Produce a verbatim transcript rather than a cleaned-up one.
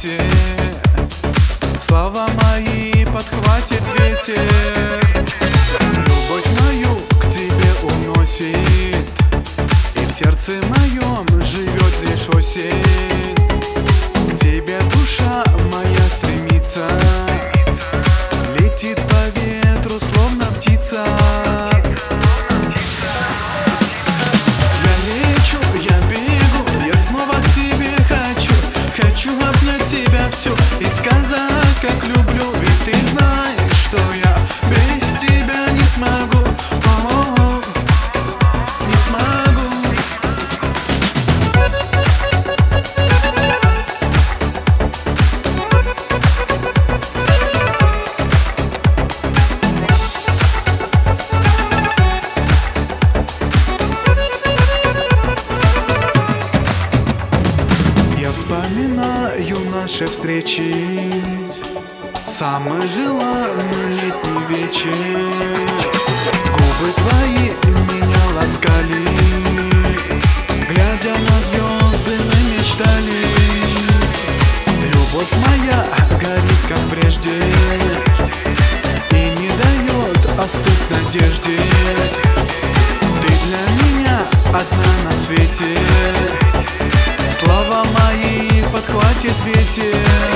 свете. Слова мои подхватит ветер. Любовь мою к тебе уносит, и в сердце моем живет лишь осень. К тебе душа моя стремится, летит по ветру, словно птица. Я лечу, я бегу, я снова к тебе хочу. Хочу обнять тебя всю и сказать, как люблю. Ведь ты знаешь, что я без тебя не смогу. О-о-о, не смогу. Я вспоминаю наши встречи, самый желанный летний вечер. Губы твои меня ласкали, глядя на звезды мы мечтали. Любовь моя горит, как прежде, и не дает остыть надежде. Ты для меня одна на свете, слова мои подхватит ветер.